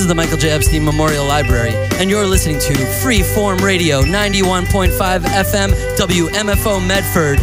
is the Michael J. Epstein Memorial Library, and you're listening to Freeform Radio, 91.5 FM, WMFO Medford.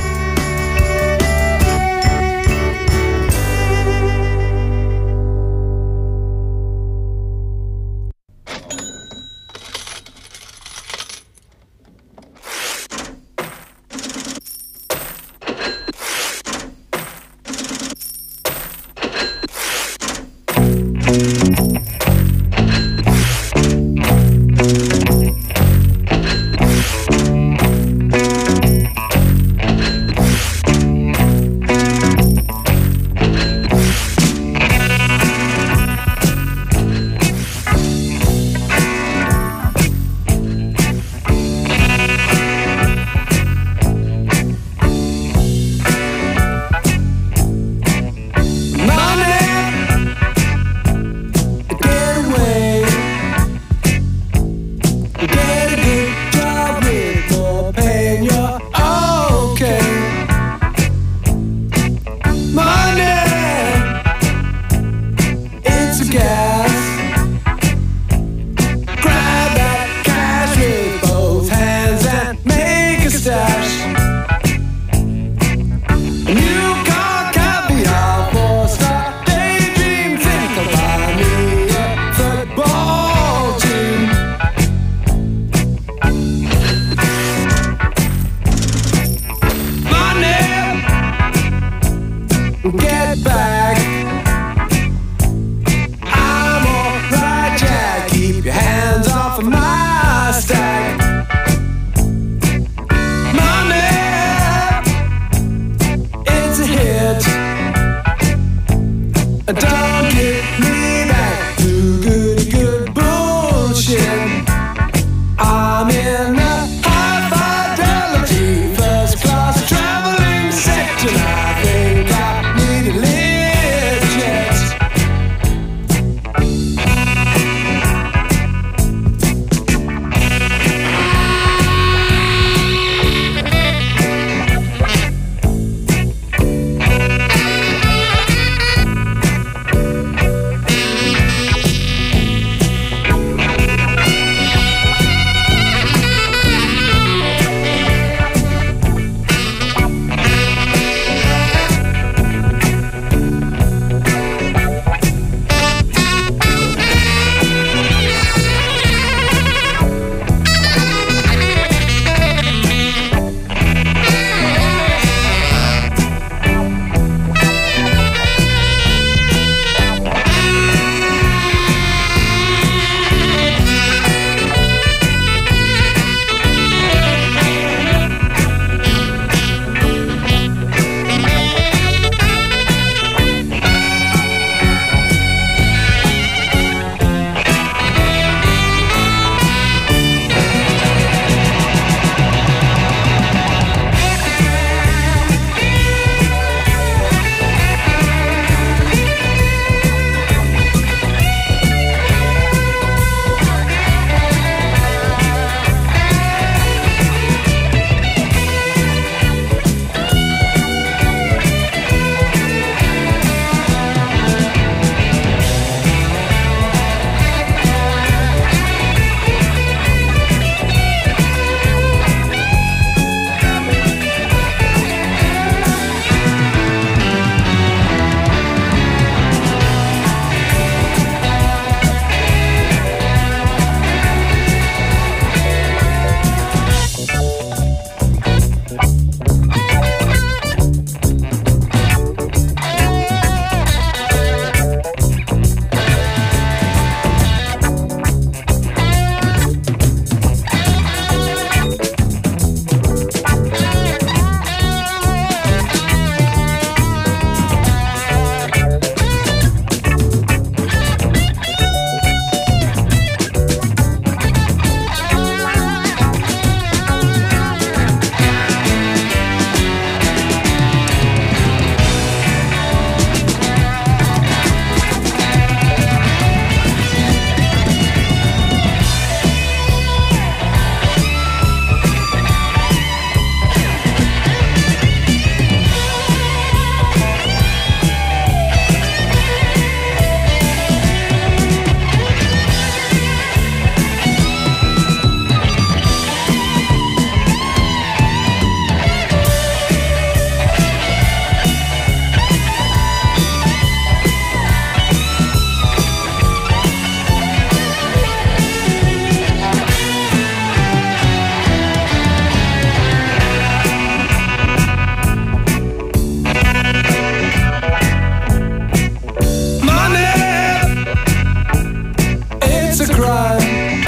time.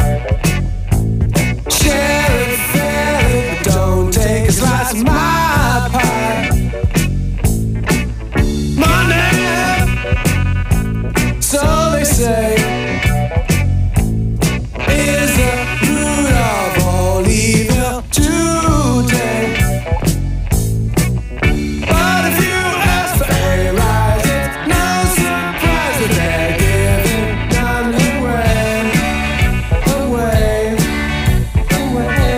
Share it fairly, but don't take a slice of my pie. Money, so they say, is the root of all evil today. But if you ask for a rise, it's no surprise that they're giving none away, away, away,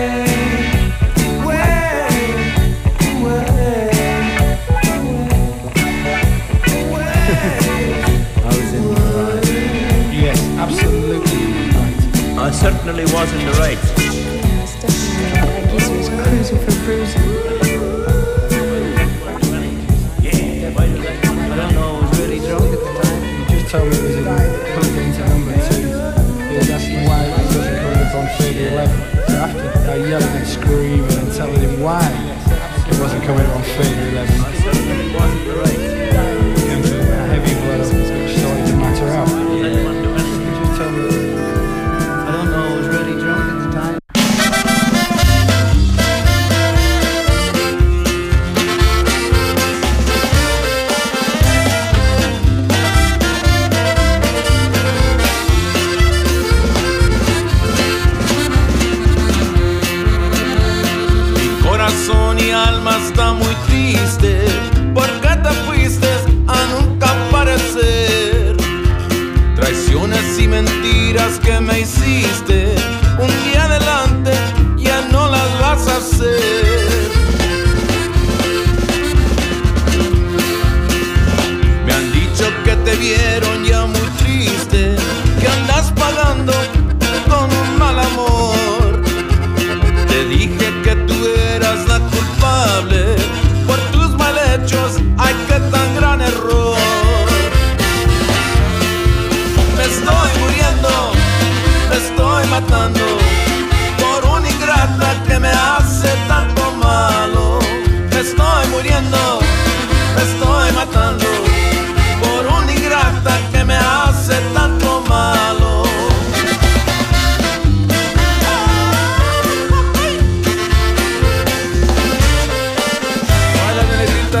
I was in the right. Yes, absolutely right. I certainly was in the right. Yeah, it's definitely right. I guess he was cruising for bruising. Yeah, I don't know, I was really drunk at the time. You just told me it was plugged into number 2. He was asking why it wasn't coming up on 3011. So after I yelling and screaming and telling him why it wasn't coming up on 3011, I certainly was in the right. into a heavy blow which started to matter out. Anyone do anything? You just told me. I don't know, I was really drunk at the time. Mi corazón y alma está muy triste porque te fuiste a nunca aparecer. Traiciones y mentiras que me hiciste, un día adelante ya no las vas a hacer. Me han dicho que te vieron ya muy triste, que andas pagando con un mal amor. Te dije que tú eras la culpable por tus mal hechos, ay, qué tan gran error. Me estoy muriendo, me estoy matando por una ingrata que me hace tanto malo. Me estoy muriendo, me estoy matando por una ingrata que me hace tanto malo. Baila, negrita.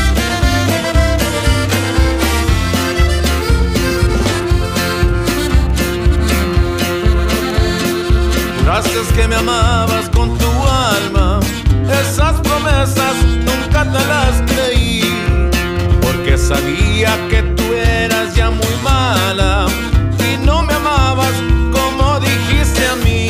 Juraste que me amabas con tu alma, esas promesas nunca te las creí, porque sabía que tú eras ya muy mala y no me amabas como dijiste a mí.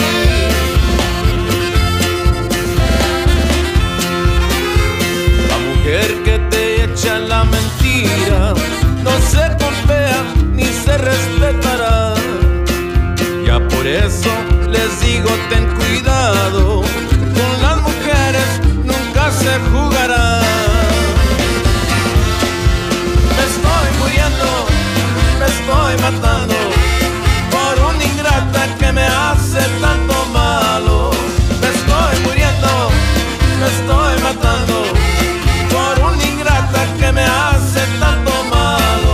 La mujer que te echa la mentira no se golpea ni se respetará. Ya por eso les digo ten cuidado, con las mujeres nunca se jugará. Me estoy muriendo, me estoy matando por una ingrata que me hace tanto malo. Me estoy muriendo, me estoy matando por una ingrata que me hace tanto malo.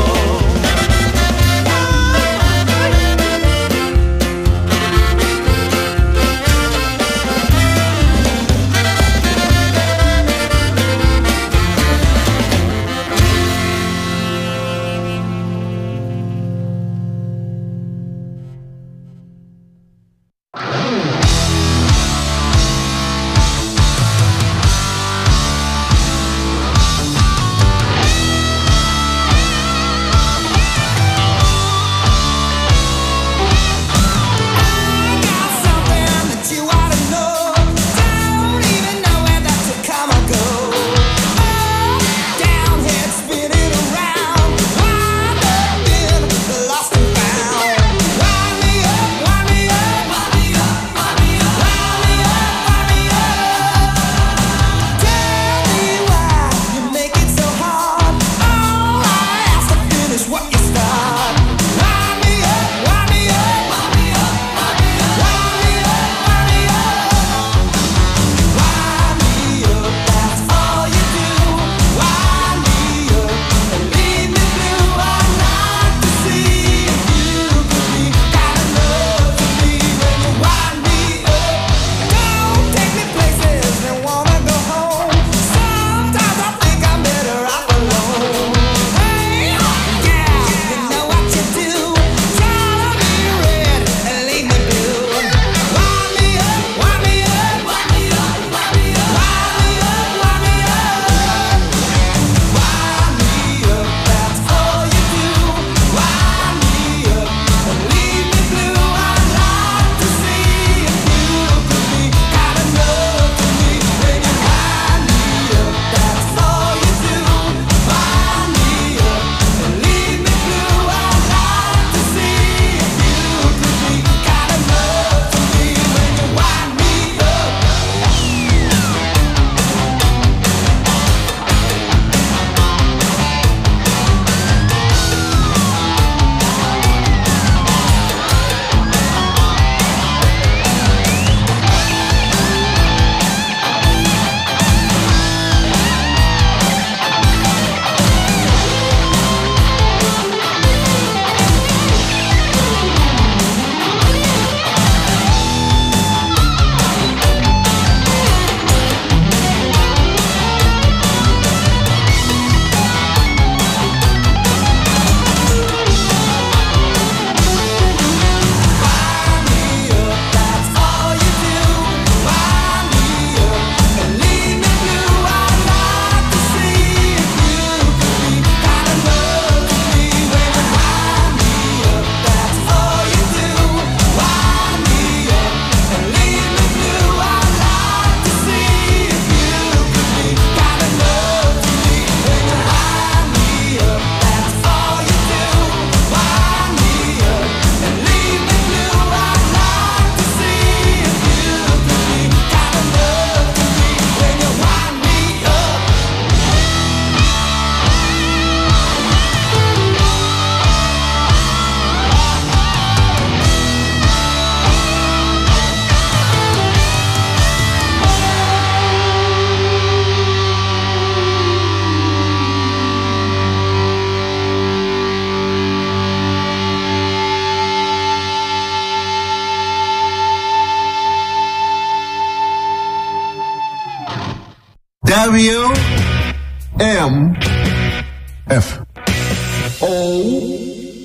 WMFO.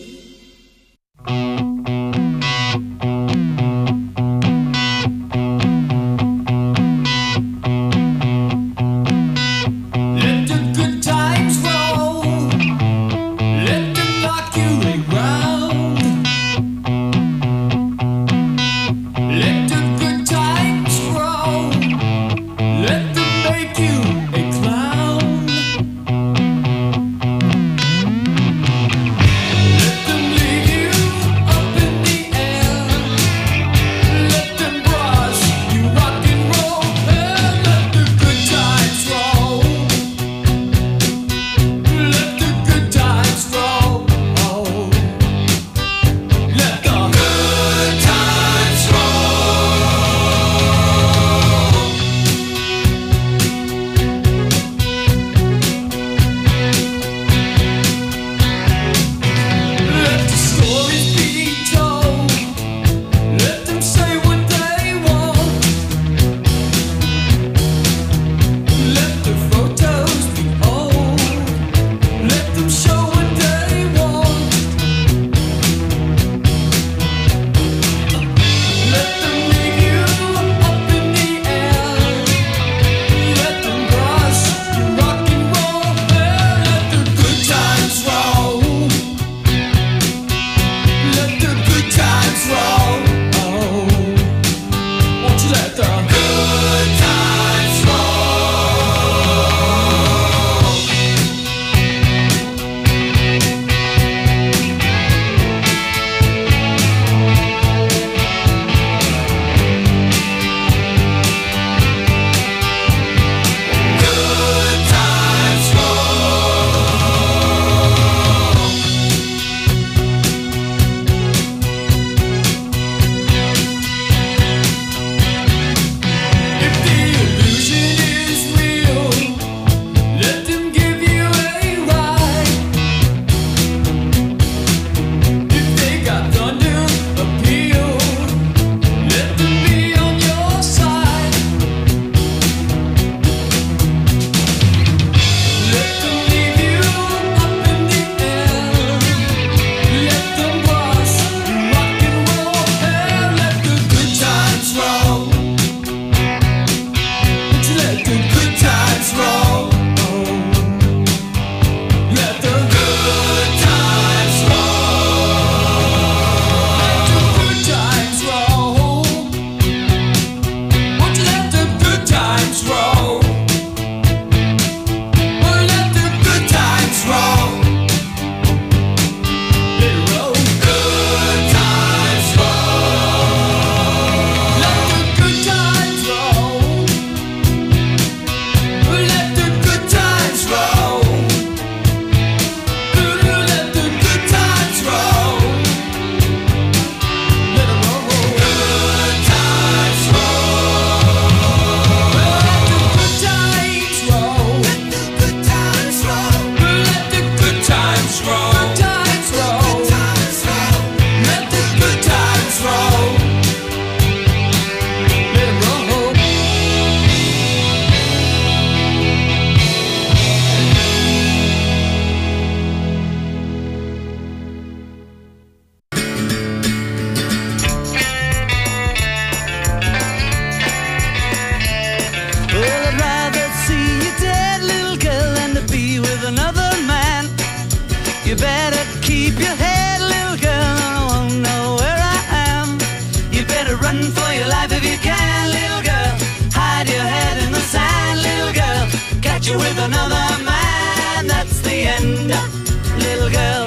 With another man, that's the end, little girl.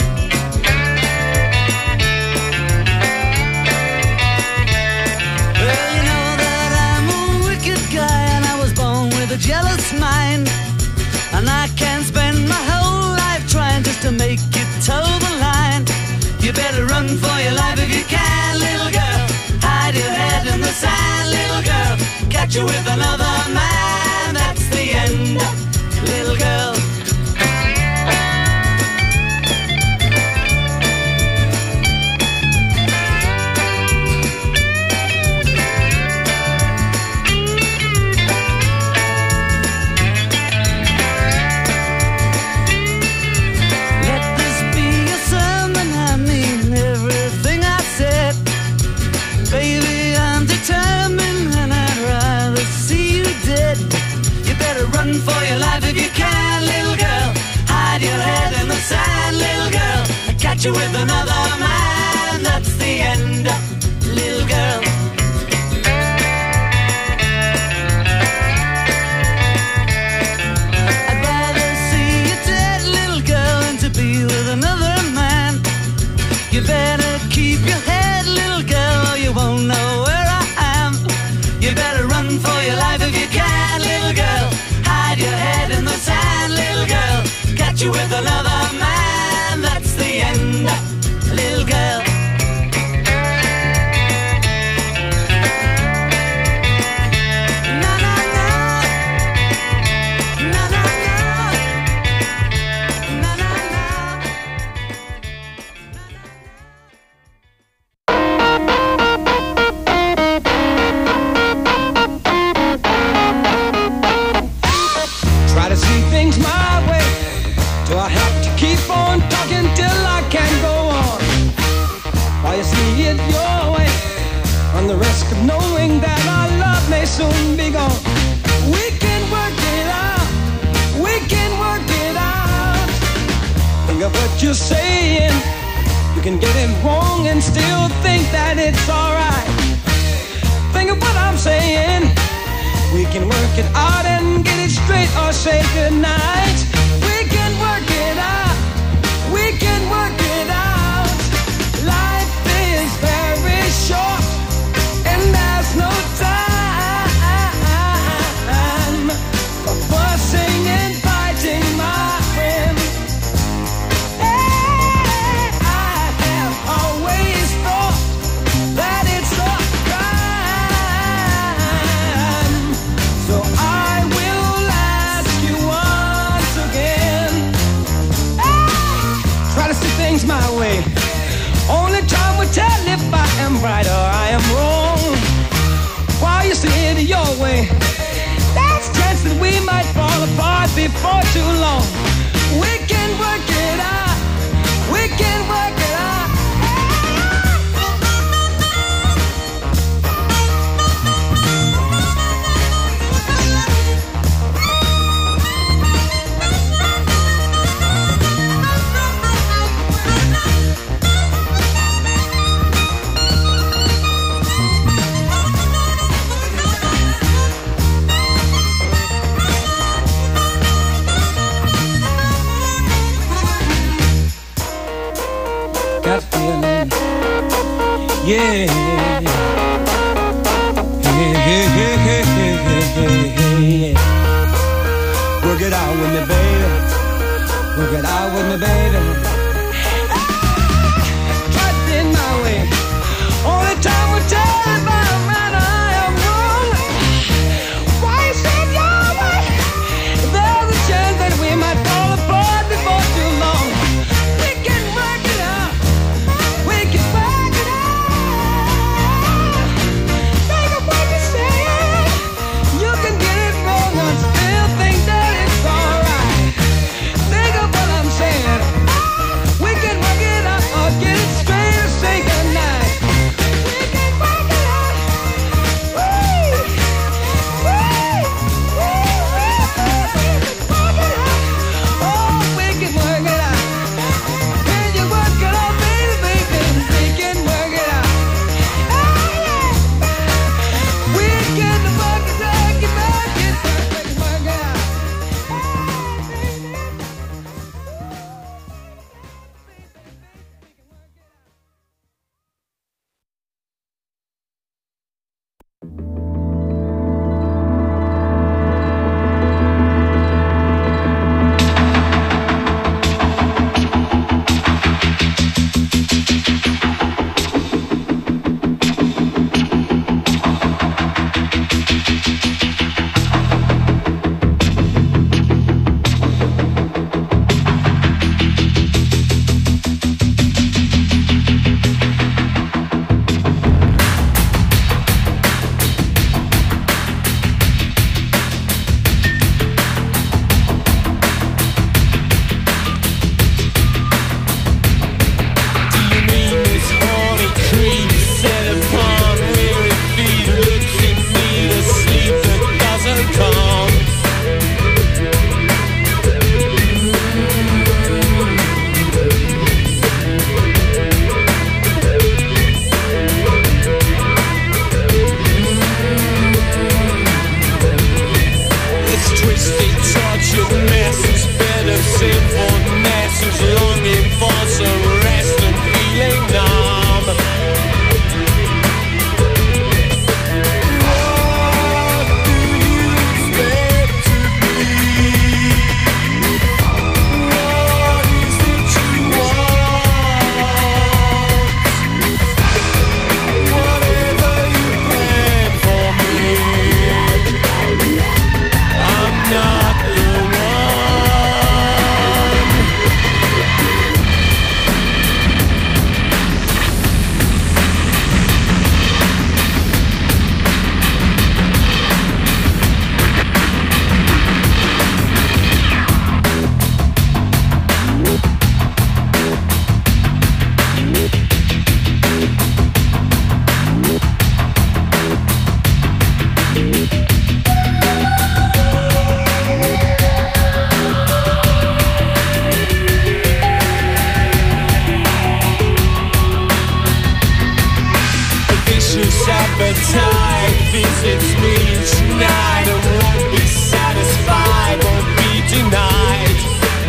Well, you know that I'm a wicked guy, and I was born with a jealous mind, and I can spend my whole life trying just to make it toe the line. You better run for your life if you can, little girl. Hide your head in the sand, little girl. Catch you with another man, that's the end, little girl. for your life if you can, little girl. Hide your head in the sand, little girl. I'll catch you with another man. That's the end, little girl. I'd rather see you dead, little girl, than to be with another man. You better keep your head, little girl, or you won't know where I am. You better run for your life if you can, little girl. Hide your head in the sand, little girl. Catch you with another man. That's the end, little girl. Na na na, na na na, na na na. Try to see things my way. Do I have to keep on talking till I can't go on? While you see it your way, run the risk of knowing that our love may soon be gone. We can work it out. We can work it out. Think of what you're saying. You can get it wrong and still think that it's alright. Think of what I'm saying. We can work it out and get it straight or say goodnight. We can work it out. We can work it out. Life is very short and there's no time for fussing and fighting, my friend. Hey, I have always thought that it's a crime. So I will ask you once again. Try to see things my way. Only time will tell if I am right or I am wrong. While you see it your way, there's a chance that we might fall apart before too long. We can work it out. We can work it out. Got a feeling, yeah. Work it out with me, baby. Work it out with me, baby. Try it in my way. Only time will tell if I'm right or I am wrong. Why you say your way? There's a chance that we might fall apart before too long. We can work it out. We can work it out. Think of what you're saying. You can get it wrong and still think that it's alright. Think of what I'm saying. We can work it out or get it straight or say goodnight. We can work it out. Woo! Woo! Oh, we can work it out. Can you work it out, baby, baby? We can work it out. We can work it out, we can work it out. voracious appetite visits me each night and won't be satisfied, won't be denied.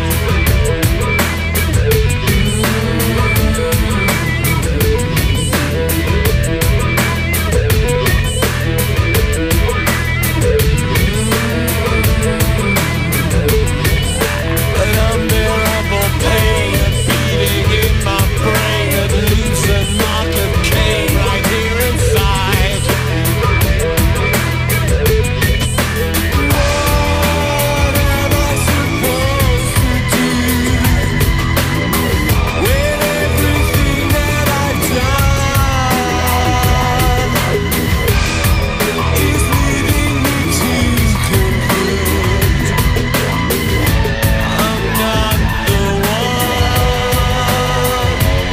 An unbearable pain, a beating in my brain that leaves a mark of Cain right here inside. What am I supposed to do with everything that I've done? Is leading me to conclude I'm not the one.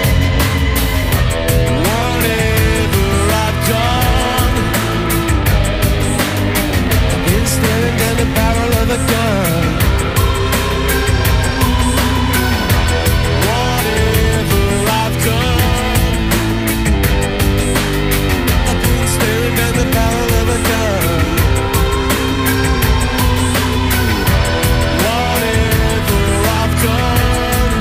Whatever I've done, I've been staring down the barrel of a gun. Whatever I've done, I've been staring down the barrel of a gun. Whatever I've done,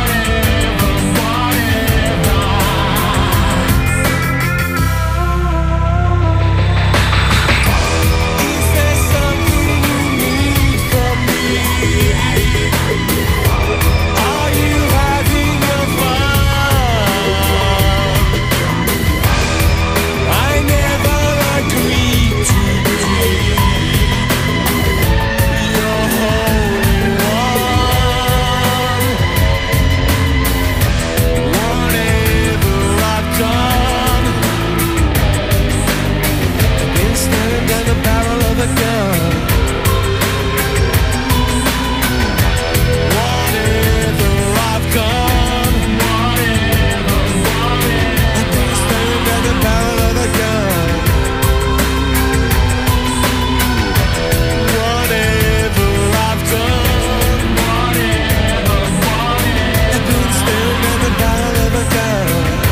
Is there something you need from me? Are you having your fun? I never agreed to be your holy one. Whatever I've done, I've been staring down the barrel of a gun. Whatever I've done, I've been staring down the barrel of a gun. Whatever I've done, I've been staring down the barrel of a gun.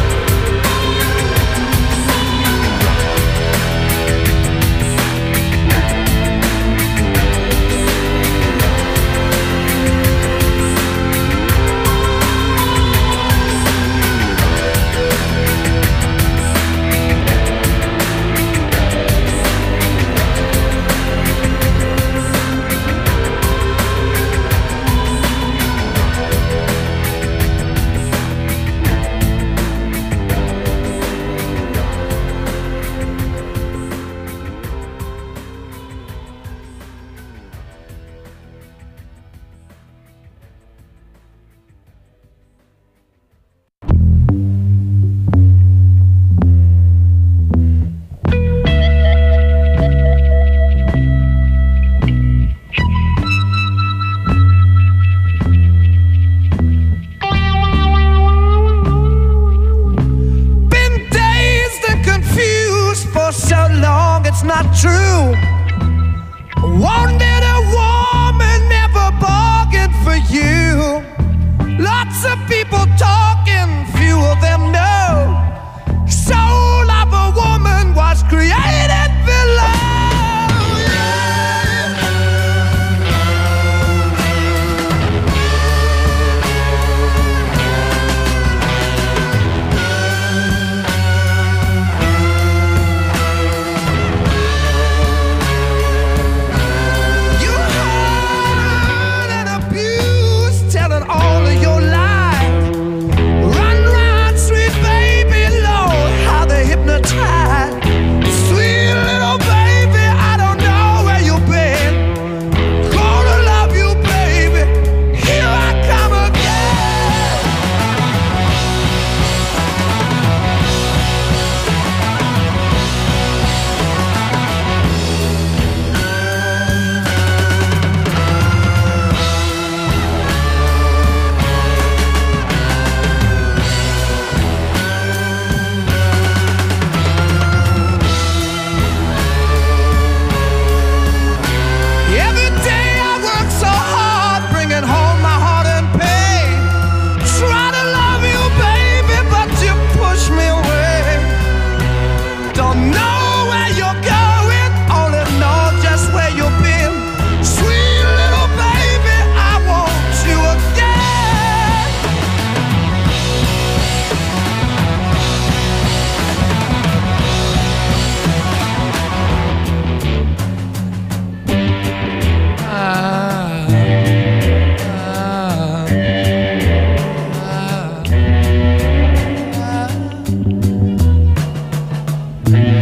Been dazed and confused for so long, it's not true. Wanted a woman, never bargained for you. Lots of people talking, few of them know. Soul of a woman was created below. You hurt and abused, telling all of your lies.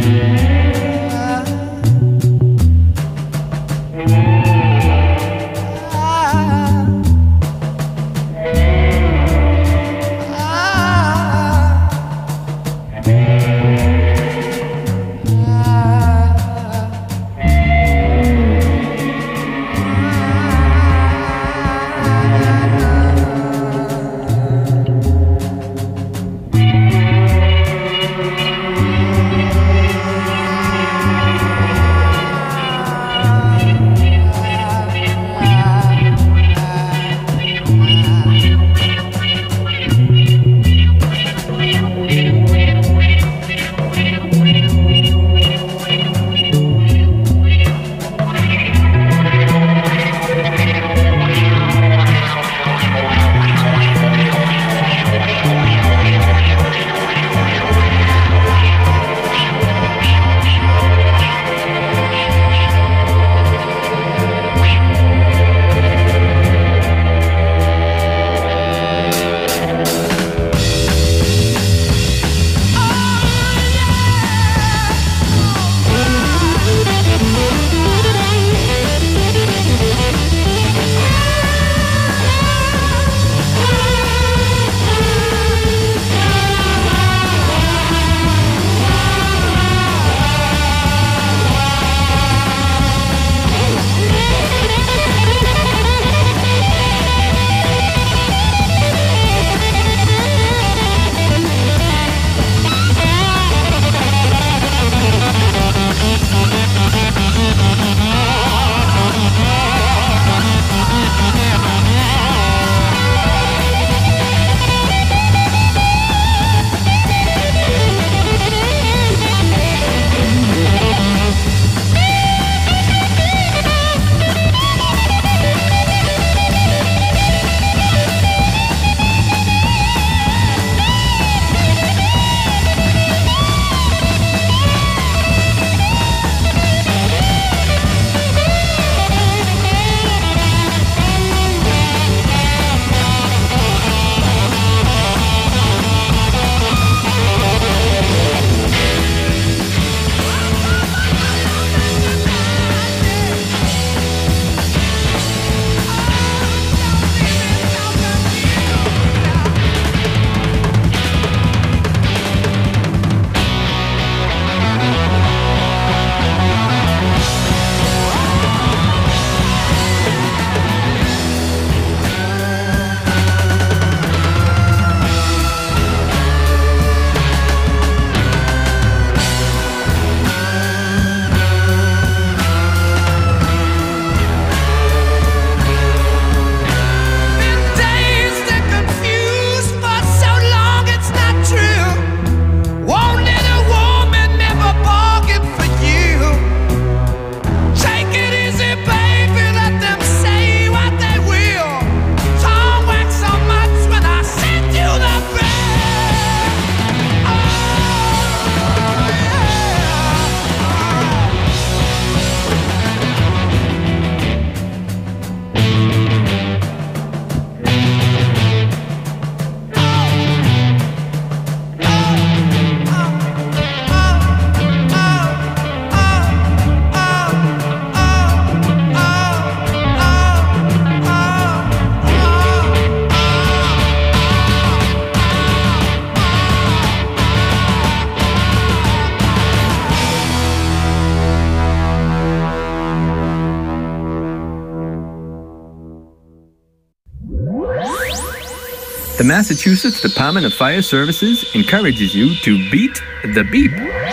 The Massachusetts Department of Fire Services encourages you to beat the beep.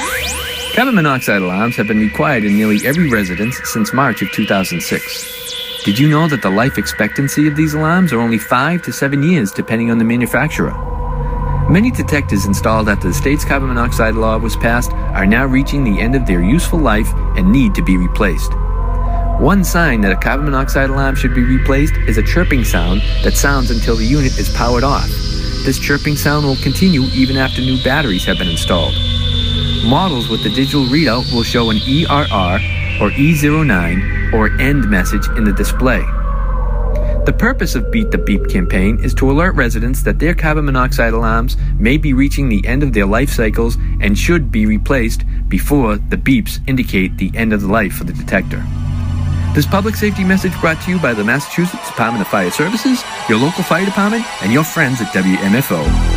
Carbon monoxide alarms have been required in nearly every residence since March of 2006. Did you know that the life expectancy of these alarms are only 5 to 7 years depending on the manufacturer? Many detectors installed after the state's carbon monoxide law was passed are now reaching the end of their useful life and need to be replaced. One sign that a carbon monoxide alarm should be replaced is a chirping sound that sounds until the unit is powered off. This chirping sound will continue even after new batteries have been installed. Models with the digital readout will show an ERR or E09 or END message in the display. The purpose of Beat the Beep campaign is to alert residents that their carbon monoxide alarms may be reaching the end of their life cycles and should be replaced before the beeps indicate the end of the life for the detector. This public safety message brought to you by the Massachusetts Department of Fire Services, your local fire department, and your friends at WMFO.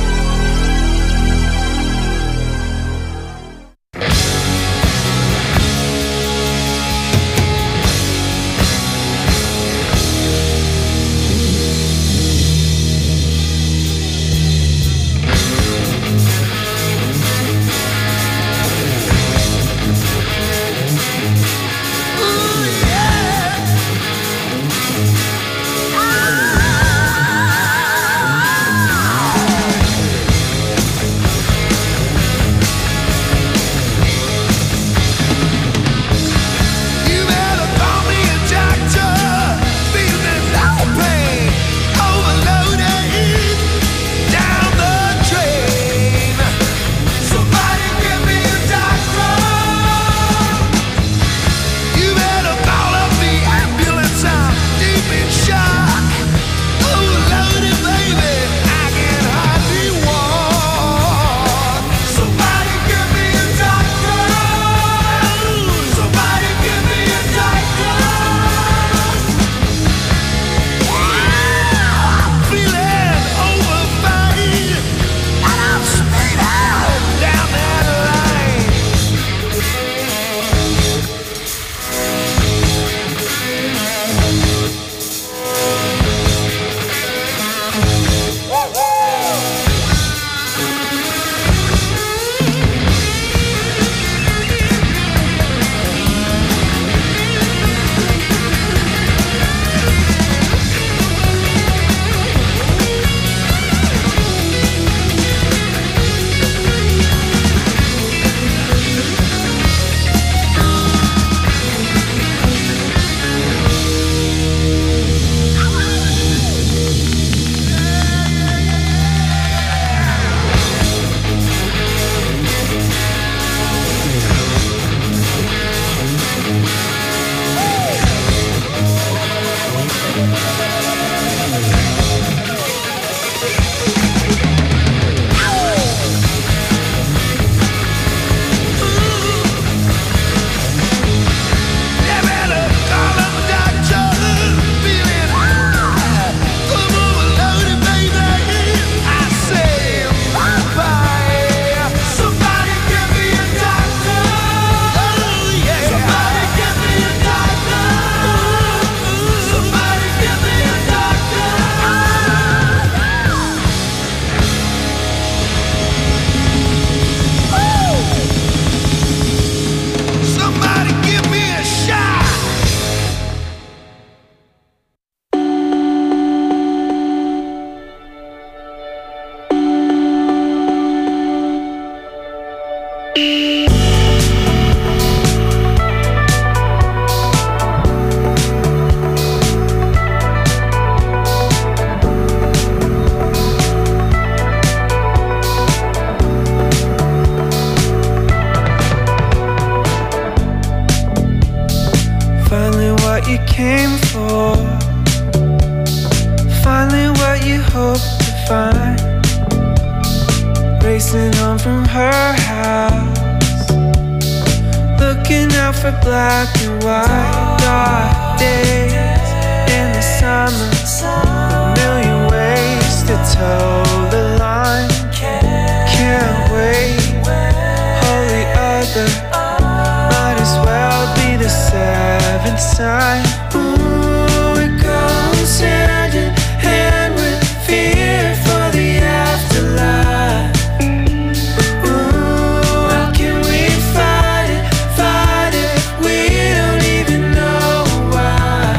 came for. Finally what you hoped to find. Racing home from her house, looking out for black and white. Dark days in the summer, a million ways to toe the line. Can't wait, holy other, might as well be the seventh sign. Ooh, it goes hand in hand with fear for the afterlife. Ooh, how can we fight it, we don't even know why.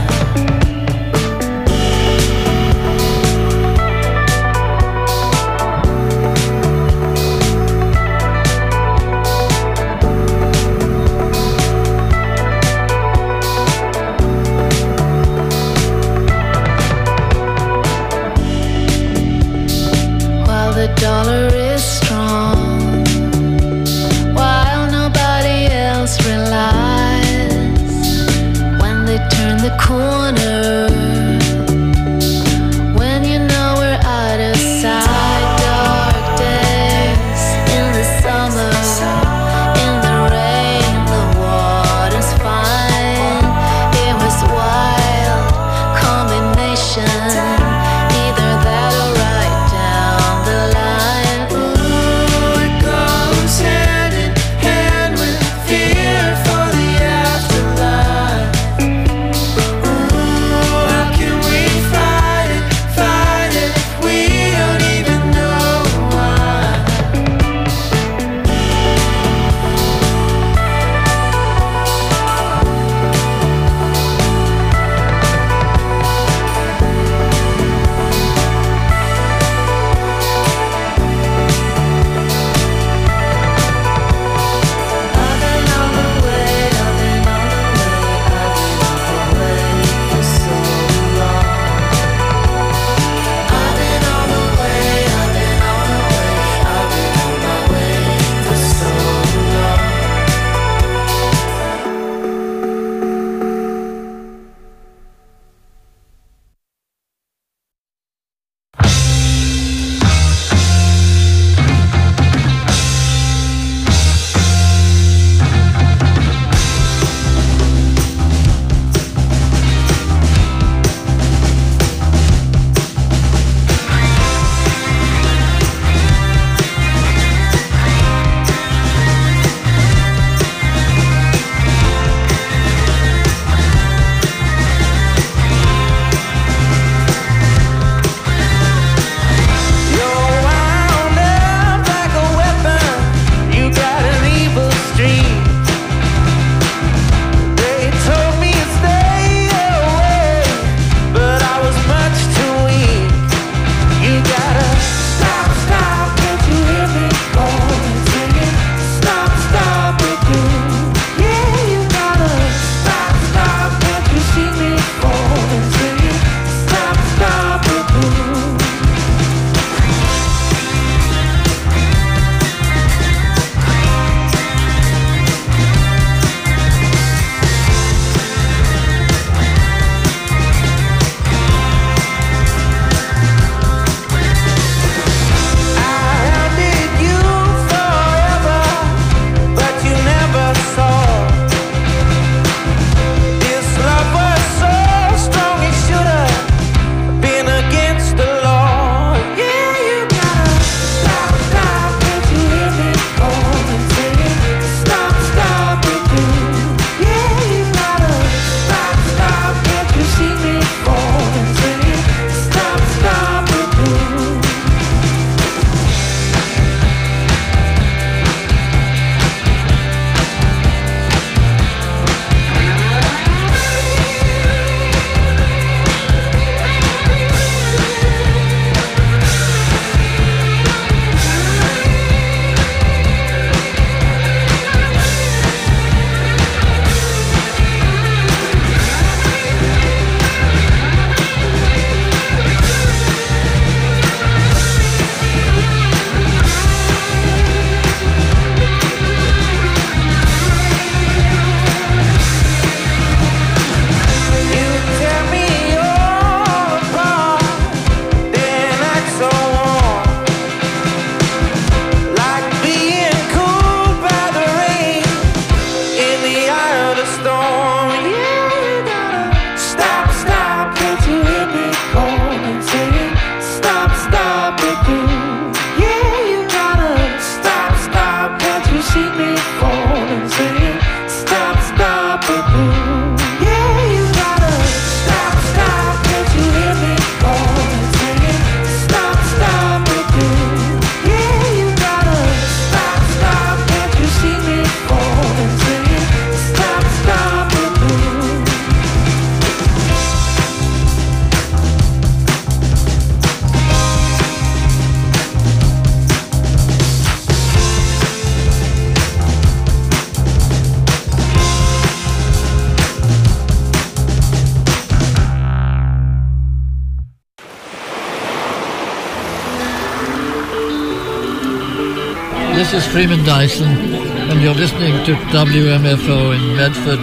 Freeman Dyson, and you're listening to WMFO in Medford,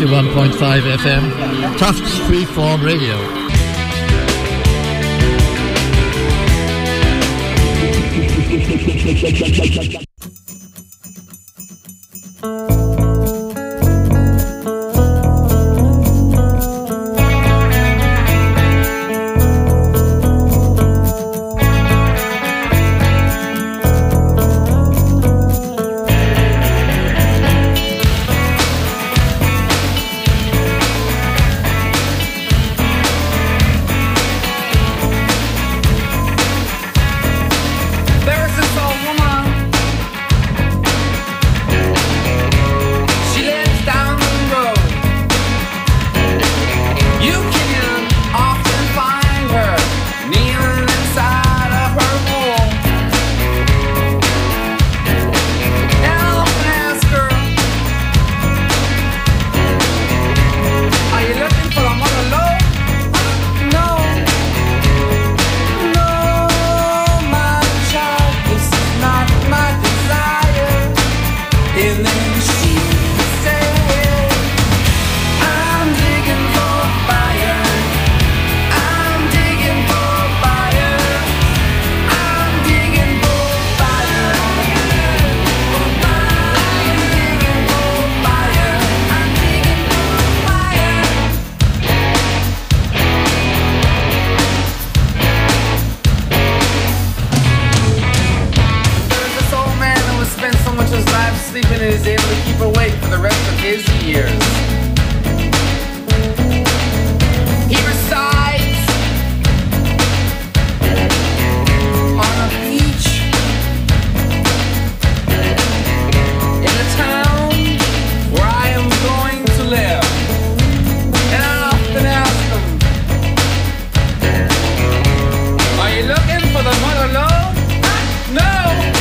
91.5 FM, Tufts Freeform Radio.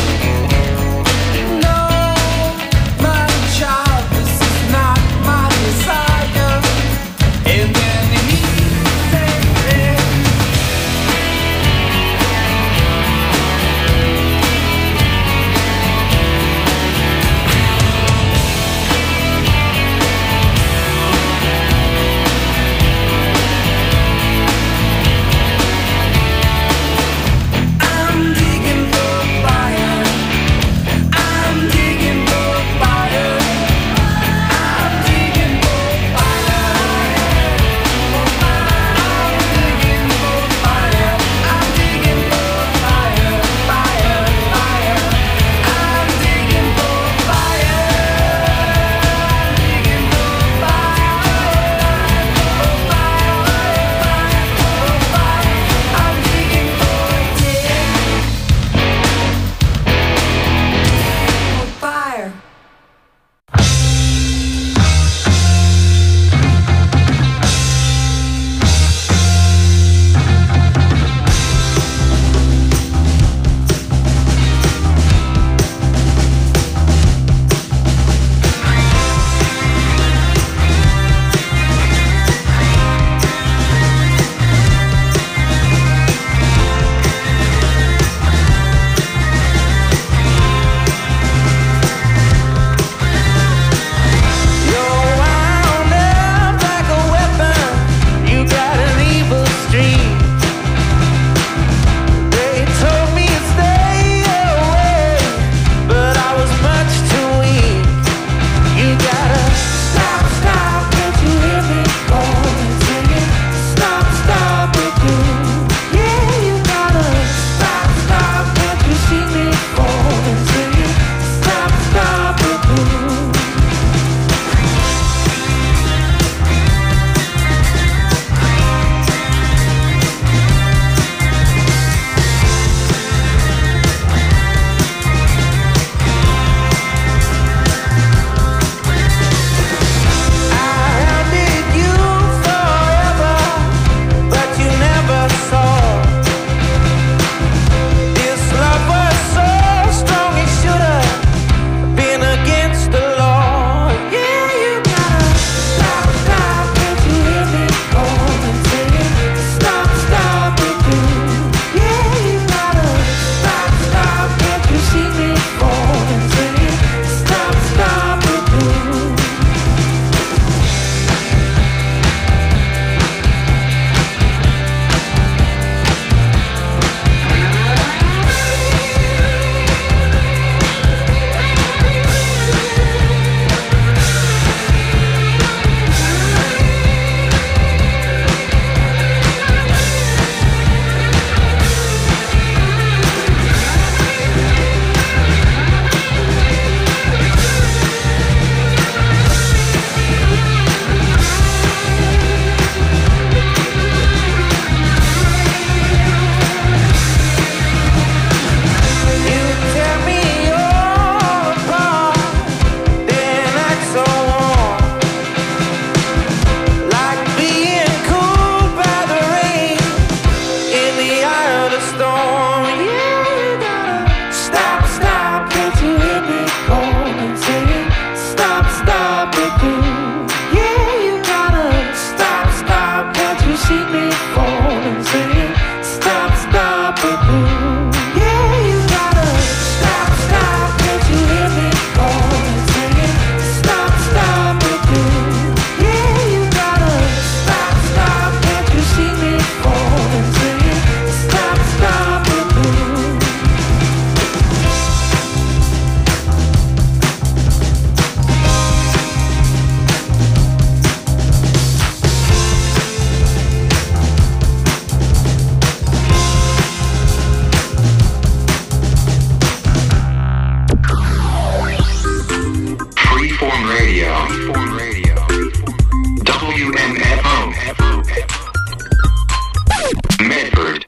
No, my child, this is not my Freeform Radio. WMFO. Medford.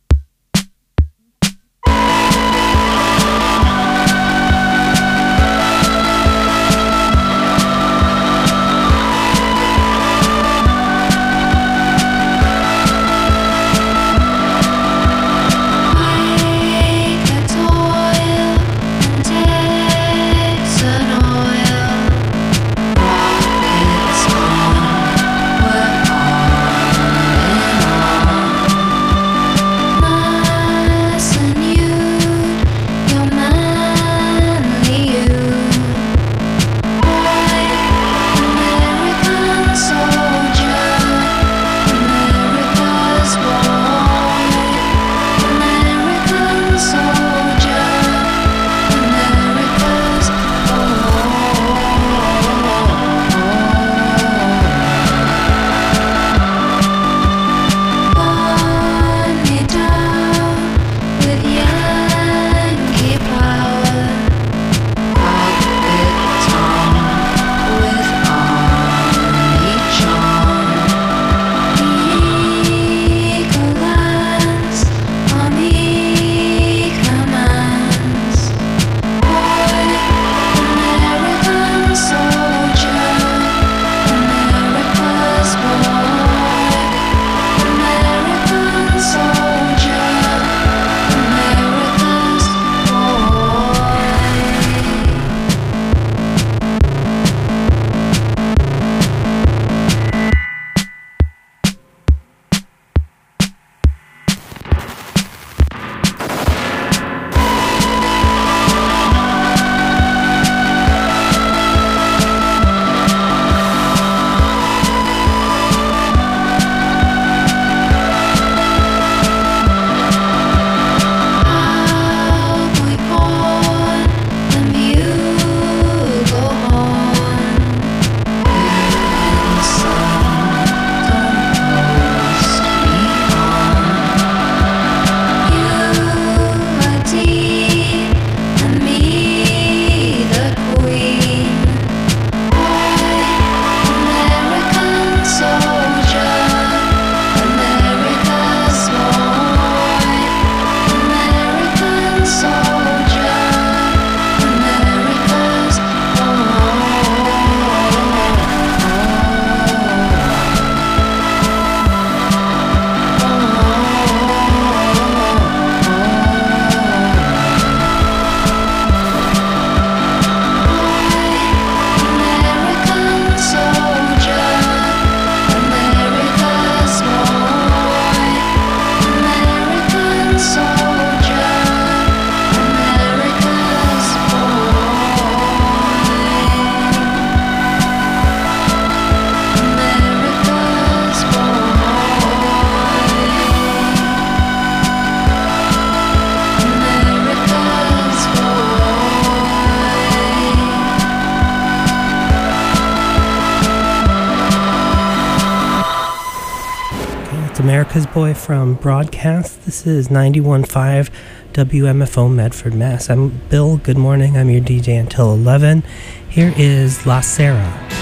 America's Boy from Broadcast. This is 91.5 WMFO Medford, Mass. I'm Bill. Good morning. I'm your DJ until 11. Here is La Serra.